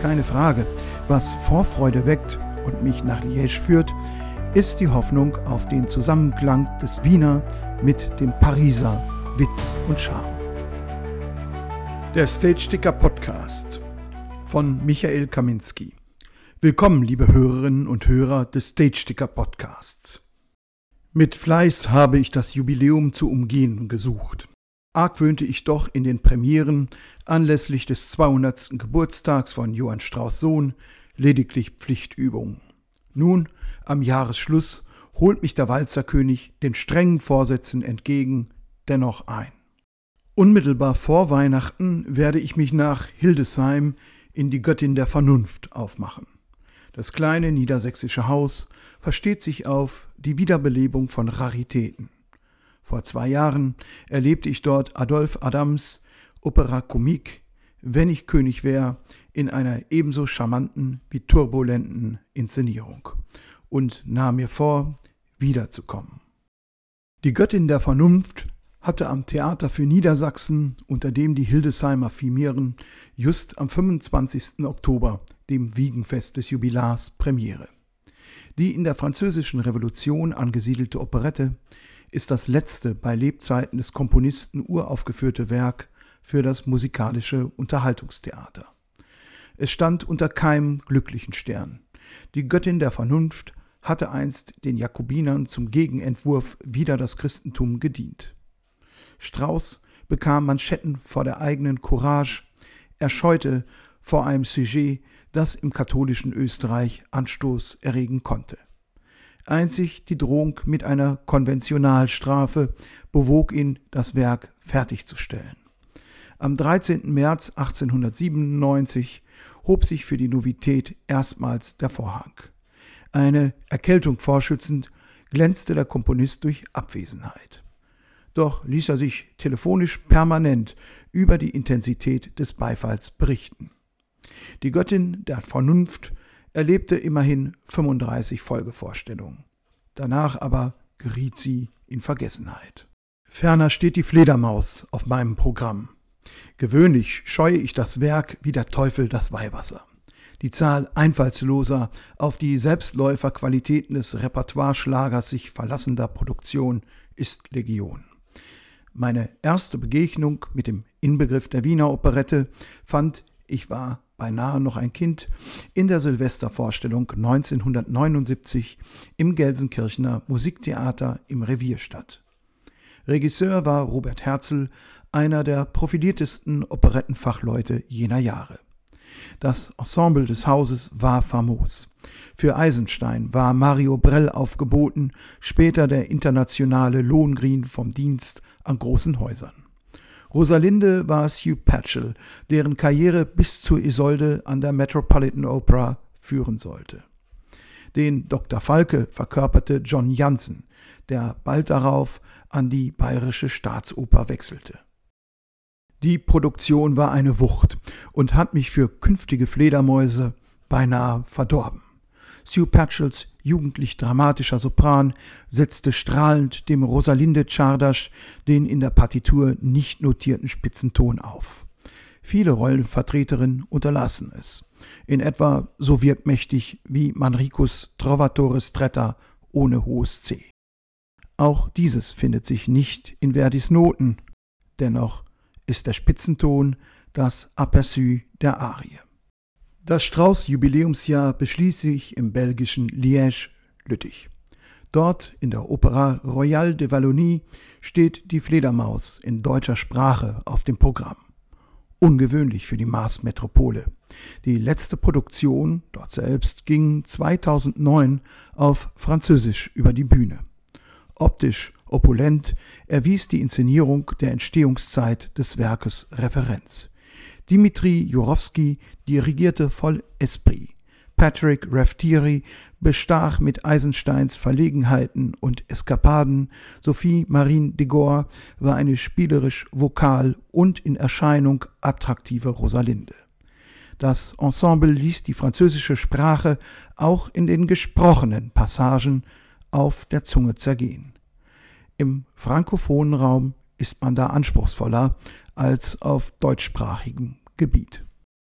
Keine Frage, was Vorfreude weckt und mich nach Liège führt, ist die Hoffnung auf den Zusammenklang des Wiener mit dem Pariser Witz und Charme. Der Stage-Dicker Podcast von Michael Kaminski. Willkommen, liebe Hörerinnen und Hörer des Stage-Dicker Podcasts. Mit Fleiß habe ich das Jubiläum zu umgehen gesucht. Argwöhnte ich doch in den Premieren anlässlich des 200. Geburtstags von Johann Strauss Sohn lediglich Pflichtübungen. Nun, am Jahresschluss, holt mich der Walzerkönig den strengen Vorsätzen entgegen dennoch ein. Unmittelbar vor Weihnachten werde ich mich nach Hildesheim in die Göttin der Vernunft aufmachen. Das kleine niedersächsische Haus versteht sich auf die Wiederbelebung von Raritäten. Vor 2 Jahren erlebte ich dort Adolphe Adams Opéra Comique, Wenn ich König wär, in einer ebenso charmanten wie turbulenten Inszenierung und nahm mir vor, wiederzukommen. Die Göttin der Vernunft hatte am Theater für Niedersachsen, unter dem die Hildesheimer firmieren, just am 25. Oktober, dem Wiegenfest des Jubilars, Premiere. Die in der Französischen Revolution angesiedelte Operette ist das letzte bei Lebzeiten des Komponisten uraufgeführte Werk für das musikalische Unterhaltungstheater. Es stand unter keinem glücklichen Stern. Die Göttin der Vernunft hatte einst den Jakobinern zum Gegenentwurf wider das Christentum gedient. Strauss bekam Manschetten vor der eigenen Courage, er scheute vor einem Sujet, das im katholischen Österreich Anstoß erregen konnte. Einzig die Drohung mit einer Konventionalstrafe bewog ihn, das Werk fertigzustellen. Am 13. März 1897 hob sich für die Novität erstmals der Vorhang. Eine Erkältung vorschützend glänzte der Komponist durch Abwesenheit. Doch ließ er sich telefonisch permanent über die Intensität des Beifalls berichten. Die Göttin der Vernunft erlebte immerhin 35 Folgevorstellungen. Danach aber geriet sie in Vergessenheit. Ferner steht die Fledermaus auf meinem Programm. Gewöhnlich scheue ich das Werk wie der Teufel das Weihwasser. Die Zahl einfallsloser, auf die Selbstläuferqualitäten des Repertoireschlagers sich verlassender Produktion ist Legion. Meine erste Begegnung mit dem Inbegriff der Wiener Operette fand, ich war beinahe noch ein Kind, in der Silvestervorstellung 1979 im Gelsenkirchener Musiktheater im Revier statt. Regisseur war Robert Herzl, einer der profiliertesten Operettenfachleute jener Jahre. Das Ensemble des Hauses war famos. Für Eisenstein war Mario Brell aufgeboten, später der internationale Lohengrin vom Dienst an großen Häusern. Rosalinde war Sue Patchell, deren Karriere bis zur Isolde an der Metropolitan Opera führen sollte. Den Dr. Falke verkörperte John Jansen, der bald darauf an die Bayerische Staatsoper wechselte. Die Produktion war eine Wucht und hat mich für künftige Fledermäuse beinahe verdorben. Sue Patchells jugendlich dramatischer Sopran setzte strahlend dem Rosalinde Czardas den in der Partitur nicht notierten Spitzenton auf. Viele Rollenvertreterinnen unterlassen es. In etwa so wirkmächtig wie Manricos Trovatore Stretta ohne hohes C. Auch dieses findet sich nicht in Verdis Noten. Dennoch ist der Spitzenton das Aperçu der Arie. Das Strauss-Jubiläumsjahr beschließe ich im belgischen Liège-Lüttich. Dort in der Opéra Royale de Wallonie steht die Fledermaus in deutscher Sprache auf dem Programm. Ungewöhnlich für die Mars-Metropole. Die letzte Produktion dort selbst ging 2009 auf Französisch über die Bühne. Optisch opulent erwies die Inszenierung der Entstehungszeit des Werkes Referenz. Dimitri Jurowski dirigierte voll Esprit. Patrick Raftery bestach mit Eisensteins Verlegenheiten und Eskapaden. Sophie Marine Degor war eine spielerisch vokal und in Erscheinung attraktive Rosalinde. Das Ensemble ließ die französische Sprache auch in den gesprochenen Passagen auf der Zunge zergehen. Im frankophonen Raum ist man da anspruchsvoller als auf deutschsprachigem Gebiet.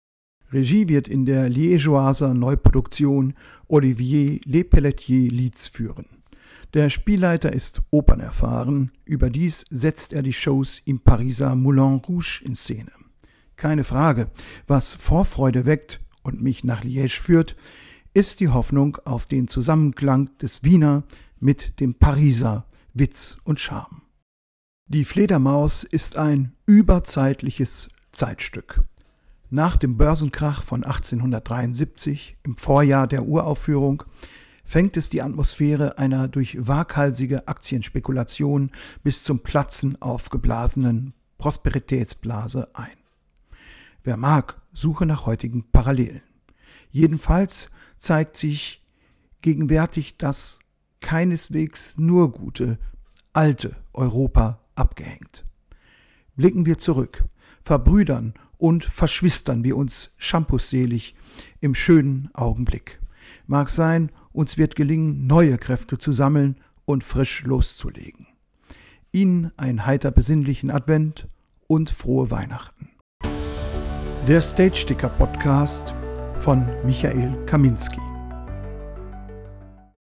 Regie wird in der Liégeoiser Neuproduktion Olivier Lepelletier-Lietz führen. Der Spielleiter ist opernerfahren, überdies setzt er die Shows im Pariser Moulin Rouge in Szene. Keine Frage, was Vorfreude weckt und mich nach Liège führt, ist die Hoffnung auf den Zusammenklang des Wiener mit dem Pariser Witz und Charme. Die Fledermaus ist ein überzeitliches Zeitstück. Nach dem Börsenkrach von 1873, im Vorjahr der Uraufführung, fängt es die Atmosphäre einer durch waghalsige Aktienspekulation bis zum Platzen aufgeblasenen Prosperitätsblase ein. Wer mag, suche nach heutigen Parallelen. Jedenfalls zeigt sich gegenwärtig das keineswegs nur gute, alte Europa abgehängt. Blicken wir zurück, verbrüdern und verschwistern wir uns schampusselig im schönen Augenblick. Mag sein, uns wird gelingen, neue Kräfte zu sammeln und frisch loszulegen. Ihnen einen heiter besinnlichen Advent und frohe Weihnachten. Der Stage-Sticker-Podcast von Michael Kaminski.